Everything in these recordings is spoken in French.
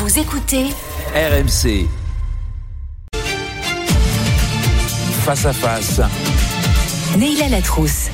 Vous écoutez RMC. Face à face. Neila Latrousse.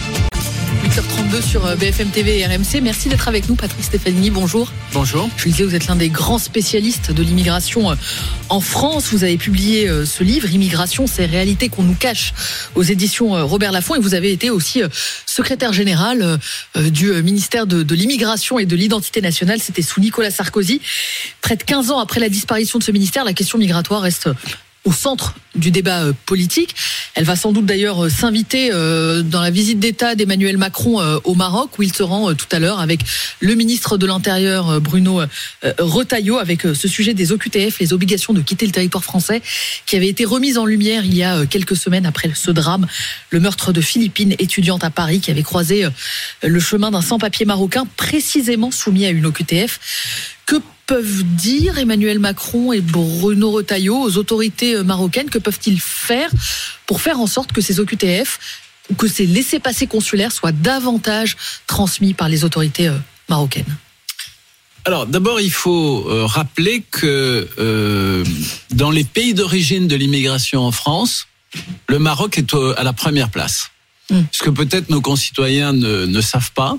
8h32 sur BFM TV et RMC. Merci d'être avec nous, Patrick Stefanini. Bonjour. Bonjour. Je le disais, vous êtes l'un des grands spécialistes de l'immigration en France. Vous avez publié ce livre, Immigration, ces réalités qu'on nous cache, aux éditions Robert Laffont. Et vous avez été aussi secrétaire général du ministère de l'immigration et de l'identité nationale. C'était sous Nicolas Sarkozy. Près de 15 ans après la disparition de ce ministère, la question migratoire reste au centre du débat politique. Elle va sans doute d'ailleurs s'inviter dans la visite d'État d'Emmanuel Macron au Maroc, où il se rend tout à l'heure avec le ministre de l'Intérieur, Bruno Retailleau, avec ce sujet des OQTF, les obligations de quitter le territoire français, qui avait été remise en lumière il y a quelques semaines après ce drame, le meurtre de Philippine, étudiante à Paris, qui avait croisé le chemin d'un sans-papier marocain précisément soumis à une OQTF. Que peuvent dire Emmanuel Macron et Bruno Retailleau aux autorités marocaines? Que peuvent-ils faire pour faire en sorte que ces OQTF ou que ces laissez-passer consulaires soient davantage transmis par les autorités marocaines? Alors d'abord, il faut rappeler que dans les pays d'origine de l'immigration en France, le Maroc est à la première place. Ce que peut-être nos concitoyens ne savent pas.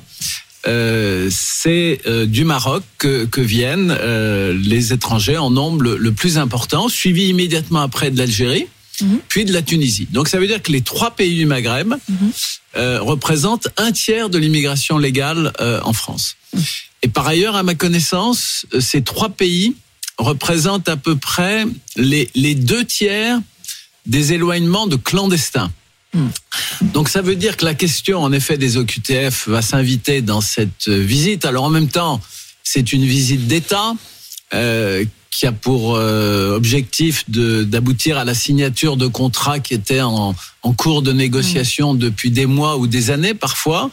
C'est du Maroc que viennent les étrangers en nombre le plus important, suivi immédiatement après de l'Algérie, puis de la Tunisie. Donc ça veut dire que les 3 pays du Maghreb représentent un tiers de l'immigration légale en France. Et par ailleurs, à ma connaissance, ces 3 pays représentent à peu près les 2 tiers des éloignements de clandestins. Donc ça veut dire que la question en effet des OQTF va s'inviter dans cette visite. Alors en même temps, c'est une visite d'État qui a pour objectif d'aboutir à la signature de contrats qui étaient en cours de négociation depuis des mois ou des années parfois.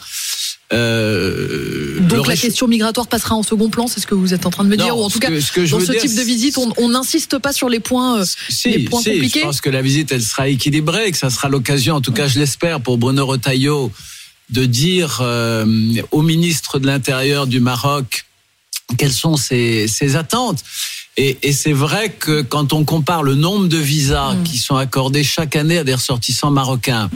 Donc la question migratoire passera en second plan, c'est ce que vous êtes en train de me dire, ou en tout cas dans ce type de visite, on n'insiste pas sur les points compliqués. Je pense que la visite elle sera équilibrée, et que ça sera l'occasion, en tout cas je l'espère, pour Bruno Retailleau de dire au ministre de l'Intérieur du Maroc quelles sont ses attentes. Et c'est vrai que quand on compare le nombre de visas qui sont accordés chaque année à des ressortissants marocains,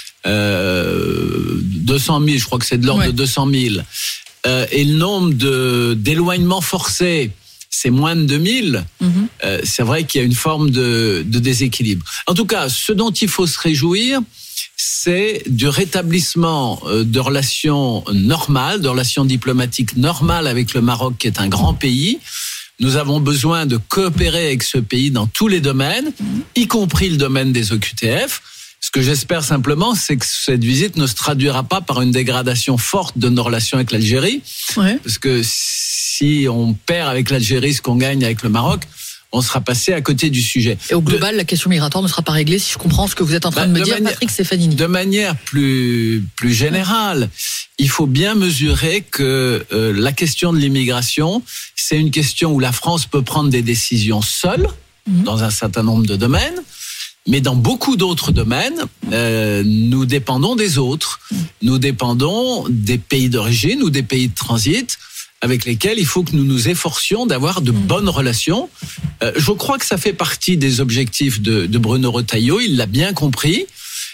200 000, je crois que c'est de l'ordre de 200 000, et le nombre d'éloignements forcés, c'est moins de 2000, c'est vrai qu'il y a une forme de déséquilibre. En tout cas, ce dont il faut se réjouir, c'est du rétablissement de relations normales, de relations diplomatiques normales avec le Maroc, qui est un grand pays. Nous avons besoin de coopérer avec ce pays dans tous les domaines, y compris le domaine des OQTF. Ce que j'espère simplement, c'est que cette visite ne se traduira pas par une dégradation forte de nos relations avec l'Algérie. Parce que si on perd avec l'Algérie ce qu'on gagne avec le Maroc, on sera passé à côté du sujet. Et au global, la question migratoire ne sera pas réglée, si je comprends ce que vous êtes en train de me dire, Patrick Stefanini. De manière plus générale, il faut bien mesurer que la question de l'immigration, c'est une question où la France peut prendre des décisions seule, dans un certain nombre de domaines, mais dans beaucoup d'autres domaines, nous dépendons des autres. Nous dépendons des pays d'origine ou des pays de transit, avec lesquels il faut que nous nous efforcions d'avoir de bonnes relations. Je crois que ça fait partie des objectifs de Bruno Retailleau, il l'a bien compris.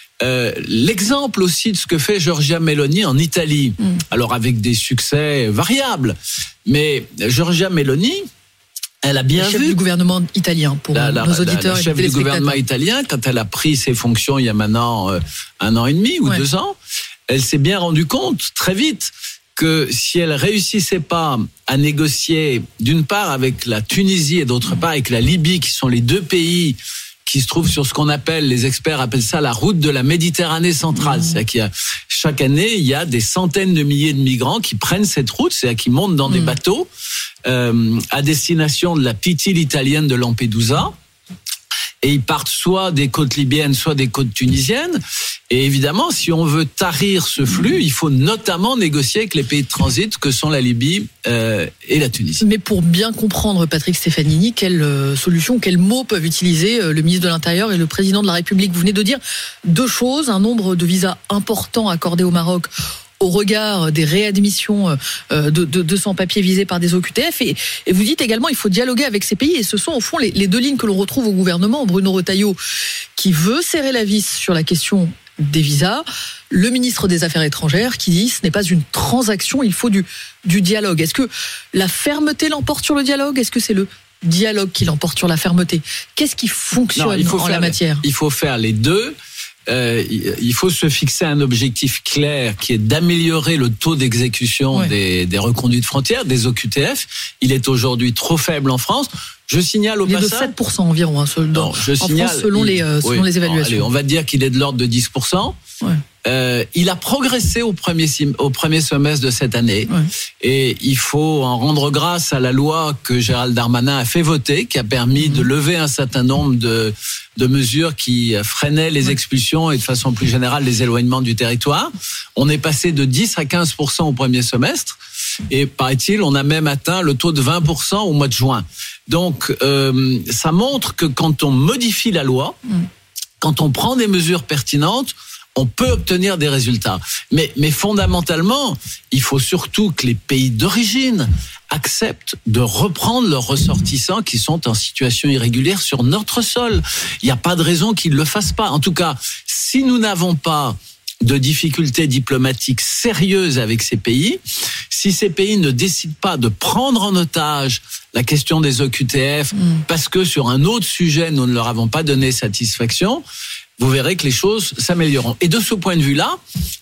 L'exemple aussi de ce que fait Giorgia Meloni en Italie, alors avec des succès variables, mais Giorgia Meloni, elle a bien vu. La chef du gouvernement italien, pour nos auditeurs. La chef du gouvernement italien, quand elle a pris ses fonctions il y a maintenant 1 an et demi ou 2 ans, elle s'est bien rendue compte très vite que si elle réussissait pas à négocier d'une part avec la Tunisie et d'autre part avec la Libye, qui sont les 2 pays qui se trouvent sur ce qu'on appelle, les experts appellent ça la route de la Méditerranée centrale. C'est-à-dire qu'il y a, chaque année, il y a des centaines de milliers de migrants qui prennent cette route, c'est-à-dire qui montent dans des bateaux à destination de la petite île italienne de Lampedusa. Et ils partent soit des côtes libyennes, soit des côtes tunisiennes. Et évidemment, si on veut tarir ce flux, il faut notamment négocier avec les pays de transit que sont la Libye et la Tunisie. Mais pour bien comprendre, Patrick Stefanini, quelle solution, quels mots peuvent utiliser le ministre de l'Intérieur et le président de la République? Vous venez de dire 2 choses, un nombre de visas importants accordés au Maroc au regard des réadmissions de sans-papiers visés par des OQTF. Et vous dites également il faut dialoguer avec ces pays. Et ce sont au fond les deux lignes que l'on retrouve au gouvernement. Bruno Retailleau qui veut serrer la vis sur la question des visas. Le ministre des Affaires étrangères qui dit ce n'est pas une transaction, il faut du dialogue. Est-ce que la fermeté l'emporte sur le dialogue ? Est-ce que c'est le dialogue qui l'emporte sur la fermeté ? Qu'est-ce qui fonctionne en la matière ? Il faut faire les deux. Il faut se fixer un objectif clair qui est d'améliorer le taux d'exécution des reconduites frontières, des OQTF. Il est aujourd'hui trop faible en France. Je signale au passage... Il est de 7% environ en France, selon les évaluations. Allez, on va dire qu'il est de l'ordre de 10%. Ouais. Il a progressé au premier semestre de cette année. Ouais. Et il faut en rendre grâce à la loi que Gérald Darmanin a fait voter, qui a permis de lever un certain nombre de mesures qui freinaient les expulsions et de façon plus générale les éloignements du territoire. On est passé de 10 à 15% au premier semestre. Et paraît-il, on a même atteint le taux de 20% au mois de juin. Donc, ça montre que quand on modifie la loi, quand on prend des mesures pertinentes, on peut obtenir des résultats. Mais fondamentalement, il faut surtout que les pays d'origine acceptent de reprendre leurs ressortissants qui sont en situation irrégulière sur notre sol. Il n'y a pas de raison qu'ils ne le fassent pas. En tout cas, si nous n'avons pas de difficultés diplomatiques sérieuses avec ces pays, si ces pays ne décident pas de prendre en otage la question des OQTF, parce que sur un autre sujet, nous ne leur avons pas donné satisfaction, vous verrez que les choses s'amélioreront. Et de ce point de vue-là,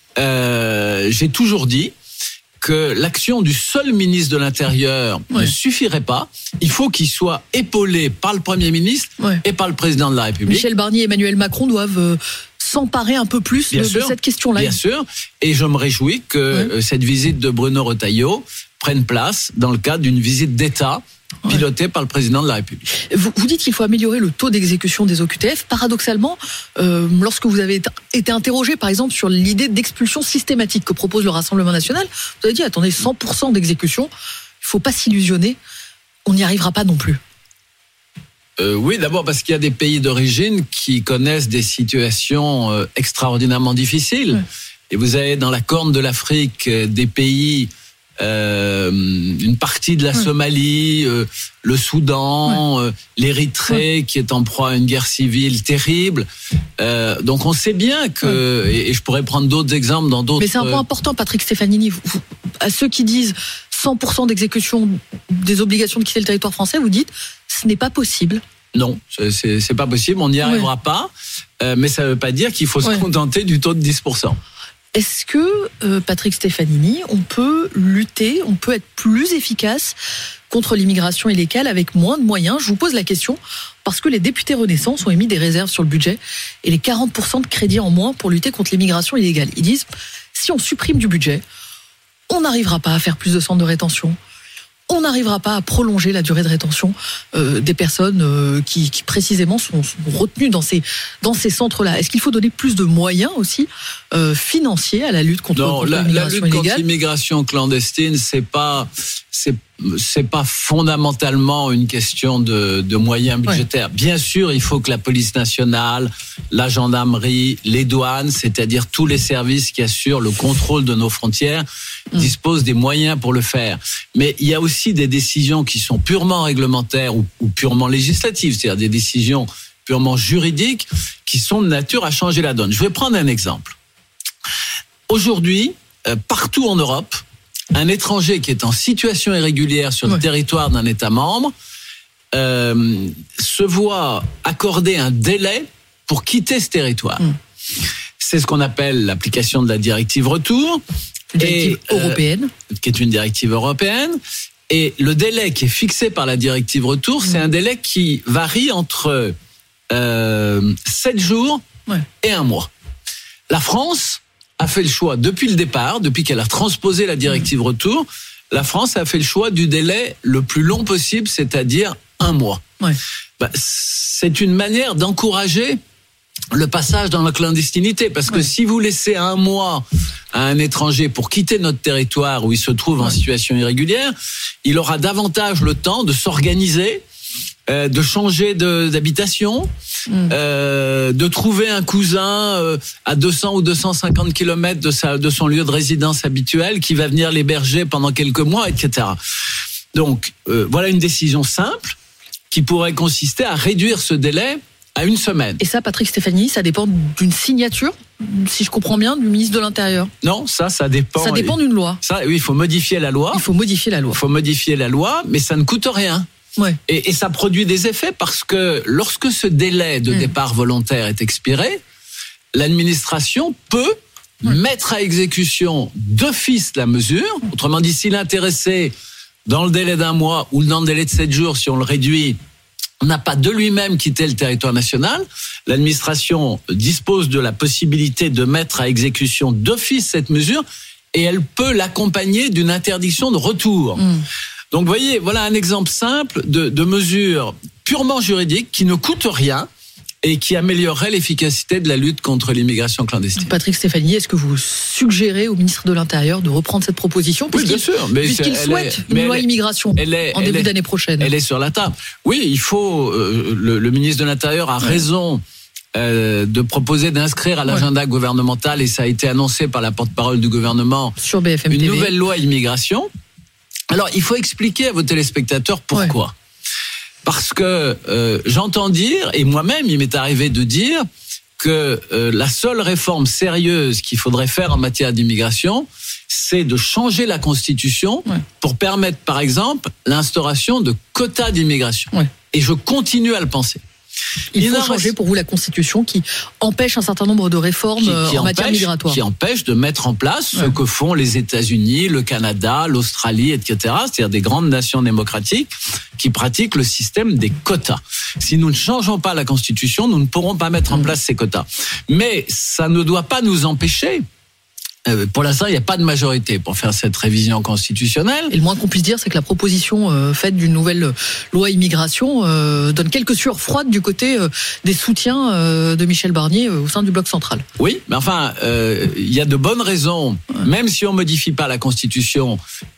j'ai toujours dit que l'action du seul ministre de l'Intérieur ne suffirait pas. Il faut qu'il soit épaulé par le Premier ministre et par le Président de la République. Michel Barnier et Emmanuel Macron doivent s'emparer un peu plus de cette question-là. Bien sûr, et je me réjouis que cette visite de Bruno Retailleau prenne place dans le cadre d'une visite d'État pilotée par le Président de la République. Vous dites qu'il faut améliorer le taux d'exécution des OQTF. Paradoxalement, lorsque vous avez été interrogé, par exemple, sur l'idée d'expulsion systématique que propose le Rassemblement national, vous avez dit, attendez, 100% d'exécution, il ne faut pas s'illusionner, on n'y arrivera pas non plus. Oui, d'abord parce qu'il y a des pays d'origine qui connaissent des situations extraordinairement difficiles. Et vous avez dans la corne de l'Afrique des pays, une partie de la Somalie, le Soudan, l'Érythrée qui est en proie à une guerre civile terrible. Donc on sait bien que, et je pourrais prendre d'autres exemples dans d'autres... Mais c'est un point important, Patrick Stefanini. À ceux qui disent 100% d'exécution des obligations de quitter le territoire français, vous dites ce n'est pas possible. Non, c'est pas possible, on n'y arrivera pas, mais ça ne veut pas dire qu'il faut se contenter du taux de 10%. Est-ce que, Patrick Stefanini, on peut lutter, on peut être plus efficace contre l'immigration illégale avec moins de moyens ? Je vous pose la question parce que les députés Renaissance ont émis des réserves sur le budget et les 40% de crédits en moins pour lutter contre l'immigration illégale. Ils disent, si on supprime du budget, on n'arrivera pas à faire plus de centres de rétention. On n'arrivera pas à prolonger la durée de rétention des personnes qui précisément sont retenues dans ces centres-là. Est-ce qu'il faut donner plus de moyens aussi financiers à la lutte contre l'immigration illégale ? La lutte contre l'immigration clandestine, c'est pas fondamentalement une question de moyens budgétaires. Bien sûr, il faut que la police nationale, la gendarmerie, les douanes, c'est-à-dire tous les services qui assurent le contrôle de nos frontières, disposent des moyens pour le faire. Mais il y a aussi des décisions qui sont purement réglementaires ou purement législatives, c'est-à-dire des décisions purement juridiques qui sont de nature à changer la donne. Je vais prendre un exemple. Aujourd'hui, partout en Europe, un étranger qui est en situation irrégulière sur le territoire d'un État membre se voit accorder un délai pour quitter ce territoire. C'est ce qu'on appelle l'application de la directive retour. Directive européenne. Qui est une directive européenne. Et le délai qui est fixé par la directive retour, c'est un délai qui varie entre 7 jours et 1 mois. La France a fait le choix depuis le départ, depuis qu'elle a transposé la directive retour, la France a fait le choix du délai le plus long possible, c'est-à-dire 1 mois. C'est une manière d'encourager le passage dans la clandestinité, parce que si vous laissez 1 mois à un étranger pour quitter notre territoire où il se trouve en situation irrégulière, il aura davantage le temps de s'organiser, de changer d'habitation, de trouver un cousin à 200 ou 250 km de son lieu de résidence habituel qui va venir l'héberger pendant quelques mois, etc. Donc, voilà une décision simple qui pourrait consister à réduire ce délai à 1 semaine. Et ça, Patrick Stefanini, ça dépend d'une signature, si je comprends bien, du ministre de l'Intérieur? Non, ça dépend. Ça dépend d'une loi. Ça, oui, il faut modifier la loi. Il faut modifier la loi, mais ça ne coûte rien. Ouais. Et ça produit des effets parce que lorsque ce délai de départ volontaire est expiré, l'administration peut mettre à exécution d'office la mesure. Autrement dit, si l'intéressé, dans le délai d'1 mois ou dans le délai de 7 jours, si on le réduit, n'a pas de lui-même quitté le territoire national, l'administration dispose de la possibilité de mettre à exécution d'office cette mesure et elle peut l'accompagner d'une interdiction de retour. Donc, vous voyez, voilà un exemple simple de mesure purement juridique qui ne coûte rien et qui améliorerait l'efficacité de la lutte contre l'immigration clandestine. Patrick Stefanini, est-ce que vous suggérez au ministre de l'Intérieur de reprendre cette proposition? Oui, bien sûr. Puisqu'il souhaite une loi immigration en début d'année prochaine. Elle est sur la table. Oui, il faut... le ministre de l'Intérieur a raison de proposer d'inscrire à l'agenda gouvernemental, et ça a été annoncé par la porte-parole du gouvernement, sur BFM une TV. Nouvelle loi immigration. Alors, il faut expliquer à vos téléspectateurs pourquoi. Ouais. Parce que j'entends dire, et moi-même il m'est arrivé de dire, que la seule réforme sérieuse qu'il faudrait faire en matière d'immigration, c'est de changer la Constitution pour permettre, par exemple, l'instauration de quotas d'immigration. Et je continue à le penser. Il faut changer pour vous la Constitution qui empêche un certain nombre de réformes en matière migratoire. Qui empêche de mettre en place ce que font les États-Unis, le Canada, l'Australie, etc. C'est-à-dire des grandes nations démocratiques qui pratiquent le système des quotas. Si nous ne changeons pas la Constitution, nous ne pourrons pas mettre en place ces quotas. Mais ça ne doit pas nous empêcher. Pour l'instant, il n'y a pas de majorité pour faire cette révision constitutionnelle. Et le moins qu'on puisse dire, c'est que la proposition faite d'une nouvelle loi immigration donne quelques sueurs froides du côté des soutiens de Michel Barnier au sein du bloc central. Oui, mais enfin, il y a de bonnes raisons, même si on ne modifie pas la Constitution,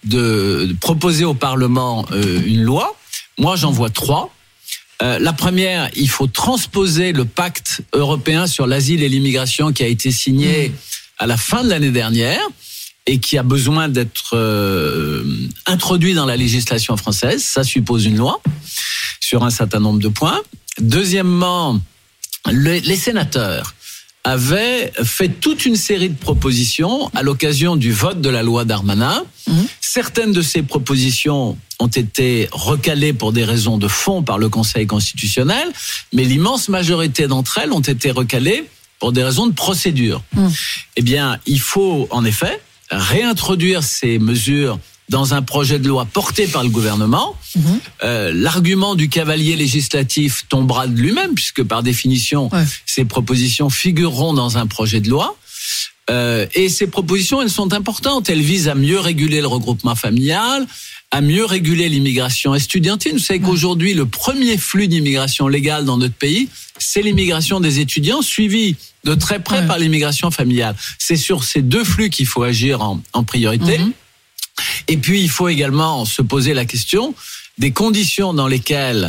de proposer au Parlement une loi. Moi, j'en vois 3. La première, il faut transposer le pacte européen sur l'asile et l'immigration qui a été signé à la fin de l'année dernière et qui a besoin d'être introduit dans la législation française. Ça suppose une loi sur un certain nombre de points. Deuxièmement, les sénateurs avaient fait toute une série de propositions à l'occasion du vote de la loi Darmanin. Certaines de ces propositions ont été recalées pour des raisons de fond par le Conseil constitutionnel, mais l'immense majorité d'entre elles ont été recalées pour des raisons de procédure. Eh bien, il faut en effet réintroduire ces mesures dans un projet de loi porté par le gouvernement. L'argument du cavalier législatif tombera de lui-même, puisque par définition, ces propositions figureront dans un projet de loi. Et ces propositions, elles sont importantes. Elles visent à mieux réguler le regroupement familial, à mieux réguler l'immigration estudiantine. Vous savez qu'aujourd'hui, le premier flux d'immigration légale dans notre pays, c'est l'immigration des étudiants, suivi de très près par l'immigration familiale. C'est sur ces 2 flux qu'il faut agir en priorité. Et puis, il faut également se poser la question des conditions dans lesquelles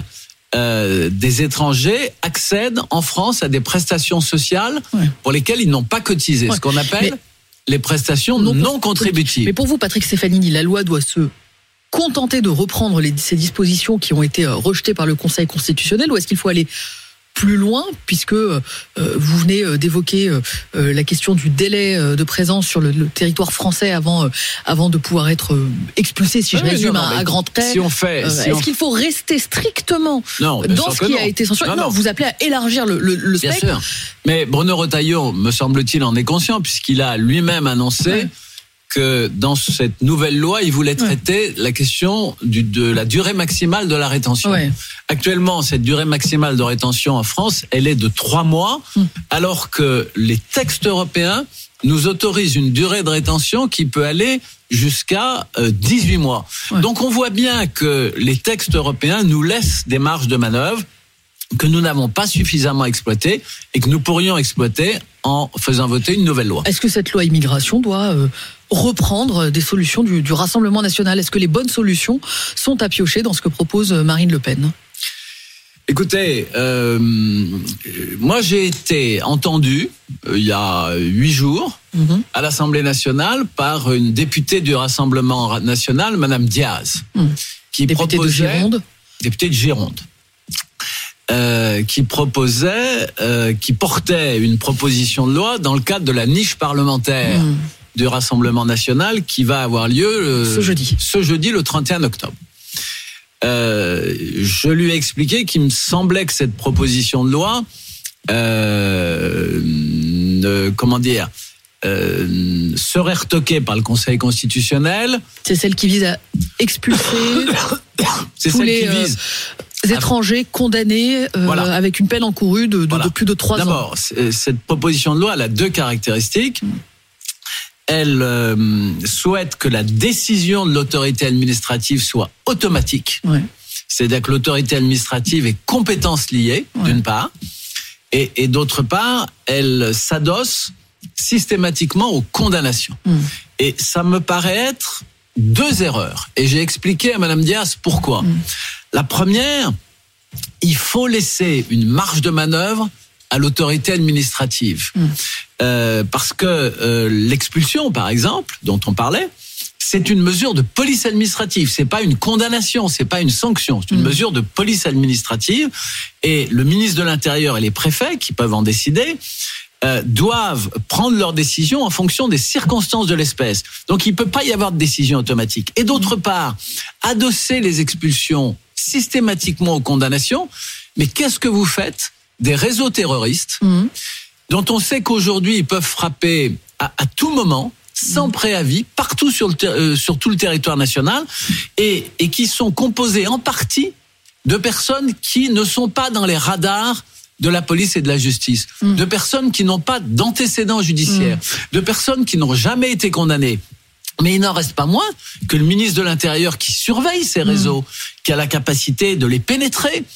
des étrangers accèdent en France à des prestations sociales pour lesquelles ils n'ont pas cotisé, ce qu'on appelle les prestations non contributives. Mais pour vous, Patrick Stefanini, la loi doit se contenter de reprendre ces dispositions qui ont été rejetées par le Conseil constitutionnel, ou est-ce qu'il faut aller plus loin, puisque vous venez d'évoquer la question du délai de présence sur le territoire français avant de pouvoir être expulsé, si je résume à grands traits. Est-ce qu'il faut rester strictement dans ce qui a été censuré? Non, vous appelez à élargir le spectre. Bien sûr. Mais Bruno Retailleau, me semble-t-il, en est conscient, puisqu'il a lui-même annoncé que dans cette nouvelle loi, il voulait traiter la question de la durée maximale de la rétention. Actuellement, cette durée maximale de rétention en France, elle est de 3 mois, alors que les textes européens nous autorisent une durée de rétention qui peut aller jusqu'à 18 mois. Donc on voit bien que les textes européens nous laissent des marges de manœuvre que nous n'avons pas suffisamment exploitées et que nous pourrions exploiter en faisant voter une nouvelle loi. Est-ce que cette loi immigration doit reprendre des solutions du Rassemblement national? Est-ce que les bonnes solutions sont à piocher dans ce que propose Marine Le Pen? Écoutez, moi j'ai été entendu il y a 8 jours à l'Assemblée nationale par une députée du Rassemblement national, Madame Diaz, qui députée de Gironde. Députée de Gironde. Qui portait une proposition de loi dans le cadre de la niche parlementaire du Rassemblement national qui va avoir lieu ce jeudi le 31 octobre. Je lui ai expliqué qu'il me semblait que cette proposition de loi serait retoquée par le Conseil constitutionnel. C'est celle qui vise à expulser tous les étrangers condamnés avec une peine encourue de plus de 3 ans. D'abord, cette proposition de loi elle a 2 caractéristiques. Elle souhaite que la décision de l'autorité administrative soit automatique. Ouais. C'est-à-dire que l'autorité administrative est compétence liée, d'une part, et d'autre part, elle s'adosse systématiquement aux condamnations. Et ça me paraît être 2 erreurs. Et j'ai expliqué à Madame Diaz pourquoi. La première, il faut laisser une marge de manœuvre à l'autorité administrative. Parce que l'expulsion, par exemple, dont on parlait, c'est une mesure de police administrative. C'est pas une condamnation, c'est pas une sanction. C'est une mesure de police administrative. Et le ministre de l'Intérieur et les préfets, qui peuvent en décider, doivent prendre leurs décisions en fonction des circonstances de l'espèce. Donc, il ne peut pas y avoir de décision automatique. Et d'autre part, adosser les expulsions systématiquement aux condamnations. Mais qu'est-ce que vous faites des réseaux terroristes dont on sait qu'aujourd'hui, ils peuvent frapper à tout moment, sans préavis, partout sur tout le territoire national, et qui sont composés en partie de personnes qui ne sont pas dans les radars de la police et de la justice, de personnes qui n'ont pas d'antécédents judiciaires, de personnes qui n'ont jamais été condamnées. Mais il n'en reste pas moins que le ministre de l'Intérieur qui surveille ces réseaux, qui a la capacité de les pénétrer,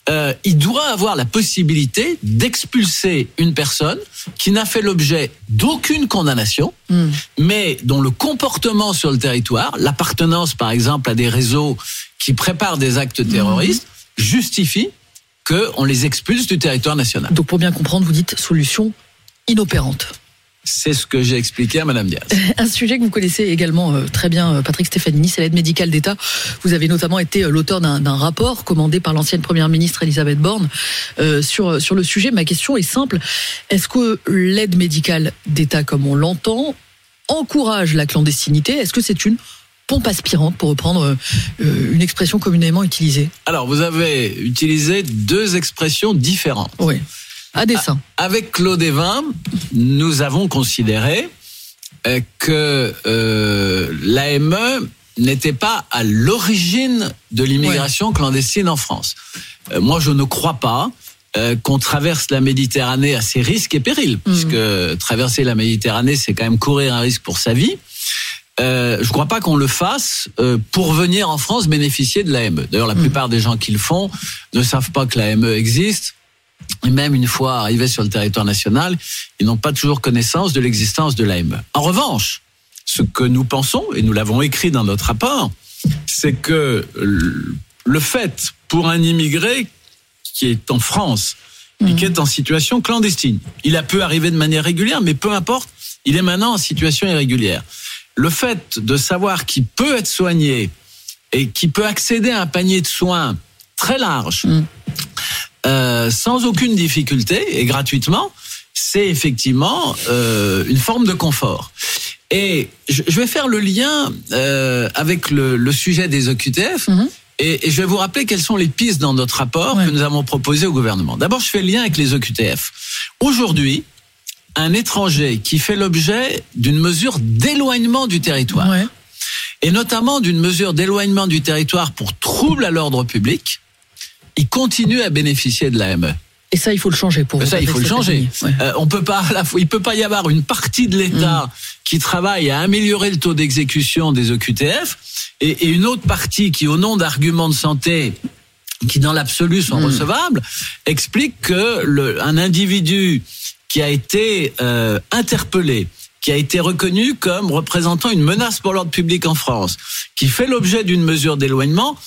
il doit avoir la possibilité d'expulser une personne qui n'a fait l'objet d'aucune condamnation, mais dont le comportement sur le territoire, l'appartenance par exemple à des réseaux qui préparent des actes terroristes, justifie qu'on les expulse du territoire national. Donc pour bien comprendre, vous dites solution inopérante. C'est ce que j'ai expliqué à Madame Diaz. Un sujet que vous connaissez également très bien, Patrick Stefanini, c'est l'aide médicale d'État. Vous avez notamment été l'auteur d'un rapport commandé par l'ancienne première ministre Elisabeth Borne sur le sujet. Ma question est simple. Est-ce que l'aide médicale d'État, comme on l'entend, encourage la clandestinité ? Est-ce que c'est une pompe aspirante, pour reprendre une expression communément utilisée ? Alors, vous avez utilisé 2 expressions différentes. Oui. À dessein. Avec Claude Évin, nous avons considéré que l'AME n'était pas à l'origine de l'immigration clandestine en France. Moi, je ne crois pas qu'on traverse la Méditerranée à ses risques et périls, puisque traverser la Méditerranée, c'est quand même courir un risque pour sa vie. Je ne crois pas qu'on le fasse pour venir en France bénéficier de l'AME. D'ailleurs, la plupart des gens qui le font ne savent pas que l'AME existe. Et même une fois arrivés sur le territoire national, ils n'ont pas toujours connaissance de l'existence de l'AME. En revanche, ce que nous pensons, et nous l'avons écrit dans notre rapport, c'est que le fait pour un immigré qui est en France et qui est en situation clandestine, il a pu arriver de manière régulière, mais peu importe, il est maintenant en situation irrégulière. Le fait de savoir qu'il peut être soigné et qu'il peut accéder à un panier de soins très large, sans aucune difficulté et gratuitement, c'est effectivement une forme de confort. Et je vais faire le lien avec le sujet des OQTF et je vais vous rappeler quelles sont les pistes dans notre rapport que nous avons proposé au gouvernement. D'abord, je fais le lien avec les OQTF. Aujourd'hui, un étranger qui fait l'objet d'une mesure d'éloignement du territoire, et notamment d'une mesure d'éloignement du territoire pour trouble à l'ordre public, il continue à bénéficier de l'AME. Et ça, il faut le changer pour vous. Ça, il faut le changer. On peut pas, il peut pas y avoir une partie de l'État qui travaille à améliorer le taux d'exécution des OQTF et une autre partie qui, au nom d'arguments de santé, qui dans l'absolu sont recevables, explique que un individu qui a été interpellé, qui a été reconnu comme représentant une menace pour l'ordre public en France, qui fait l'objet d'une mesure d'éloignement,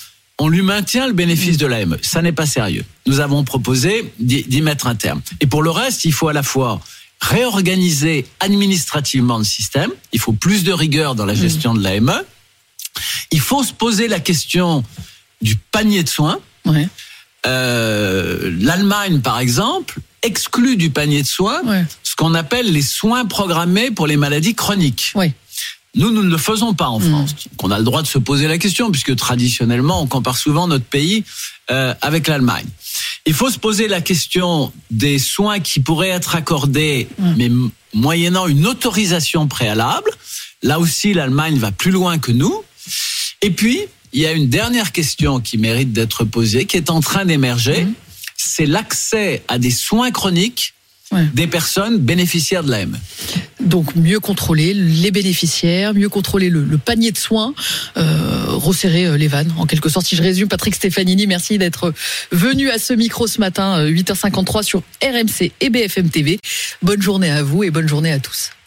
on lui maintient le bénéfice de l'AME. Ça n'est pas sérieux. Nous avons proposé d'y mettre un terme. Et pour le reste, il faut à la fois réorganiser administrativement le système. Il faut plus de rigueur dans la gestion de l'AME. Il faut se poser la question du panier de soins. Ouais. L'Allemagne, par exemple, exclut du panier de soins ce qu'on appelle les soins programmés pour les maladies chroniques. Ouais. Nous ne le faisons pas en France. Donc on a le droit de se poser la question, puisque traditionnellement, on compare souvent notre pays avec l'Allemagne. Il faut se poser la question des soins qui pourraient être accordés, mais moyennant une autorisation préalable. Là aussi, l'Allemagne va plus loin que nous. Et puis, il y a une dernière question qui mérite d'être posée, qui est en train d'émerger. C'est l'accès à des soins chroniques des personnes bénéficiaires de l'AME. Donc mieux contrôler les bénéficiaires, mieux contrôler le panier de soins, resserrer les vannes en quelque sorte. Si je résume, Patrick Stefanini, merci d'être venu à ce micro ce matin, 8h53 sur RMC et BFM TV. Bonne journée à vous et bonne journée à tous.